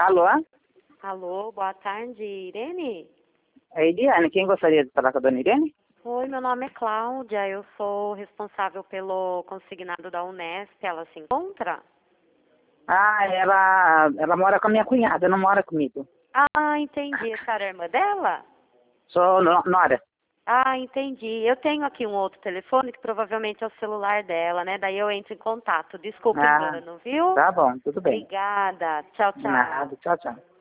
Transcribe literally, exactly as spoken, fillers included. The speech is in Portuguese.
Alô? Alô, boa tarde, Irene? É Eliane, quem gostaria de falar com a dona Irene? Oi, meu nome é Cláudia, eu sou responsável pelo consignado da Unesp, ela se encontra? Ah, ela, ela mora com a minha cunhada, não mora comigo. Ah, entendi, a senhora é irmã dela? Sou no- Nora. Ah, entendi. Eu tenho aqui um outro telefone que provavelmente é o celular dela, né? Daí eu entro em contato. Desculpa o Ah, engano, viu? tá bom, tudo bem. Obrigada. Tchau, De tchau. nada, tchau, tchau.